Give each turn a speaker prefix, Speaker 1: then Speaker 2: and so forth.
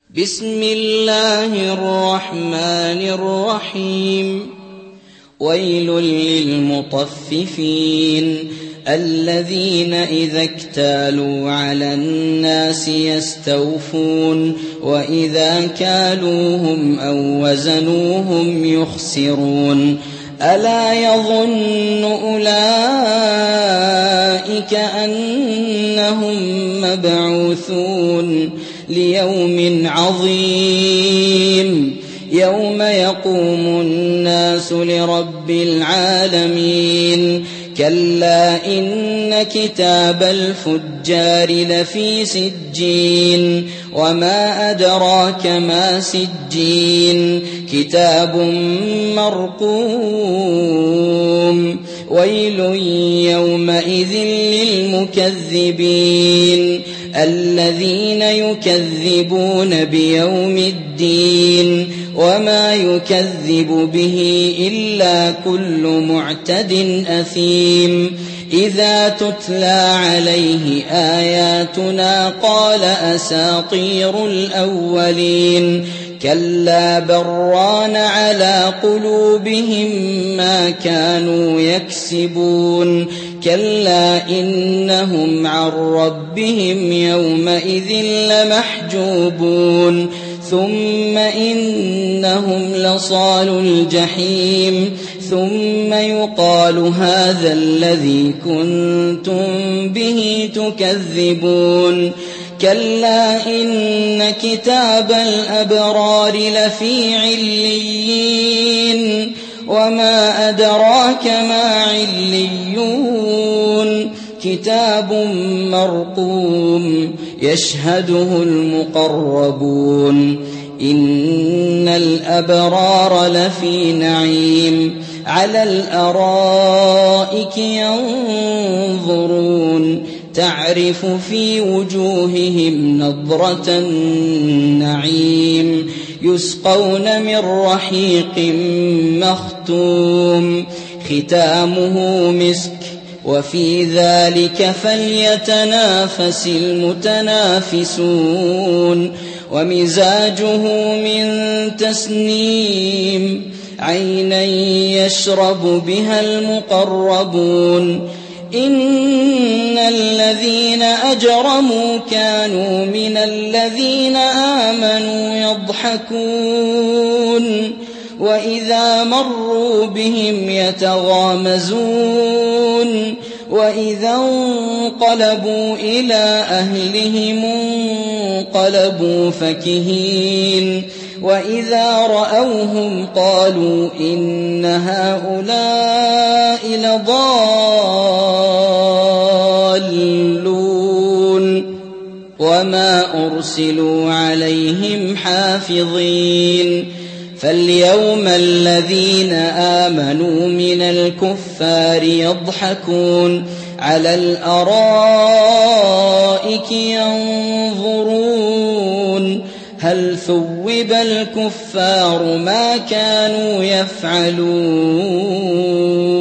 Speaker 1: بسم الله الرحمن الرحيم ويل للمطففين الذين إذا اكتالوا على الناس يستوفون وإذا كالوهم أو وزنوهم يخسرون ألا يظن أولئك أنهم مبعوثون ليوم عظيم يوم يقوم الناس لرب العالمين كلا إن كتاب الفجار لفي سجين وما أدراك ما سجين كتاب مرقوم ويل يومئذ للمكذبين الذين يكذبون بيوم الدين وما يكذب به إلا كل معتد أثيم إذا تتلى عليه آياتنا قال أساطير الأولين كلا بران على قلوبهم ما كانوا يكسبون كلا إنهم عن ربهم يومئذ لمحجوبون ثم إنهم لصالوا الجحيم ثم يقال هذا الذي كنتم به تكذبون كلا إن كتاب الأبرار لفي عليين وما أدراك ما عليون كتاب مرقوم يشهده المقربون إن الأبرار لفي نعيم على الأرائك ينظرون تعرف في وجوههم نضرة النعيم يسقون من رحيق مختوم ختامه مسك وفي ذلك فليتنافس المتنافسون ومزاجه من تسنيم عينا يشرب بها المقربون إن الذين أجرموا كانوا من الذين آمنوا يضحكون وإذا مروا بهم يتغامزون وإذا انقلبوا إلى أهلهم انقلبوا فكهين وإذا رأوهم قالوا إن هؤلاء لضالون وما أرسلوا عليهم حافظين فاليوم الذين آمنوا من الكفار يضحكون على الأرائك ينظرون هل ثوب الكفار ما كانوا يفعلون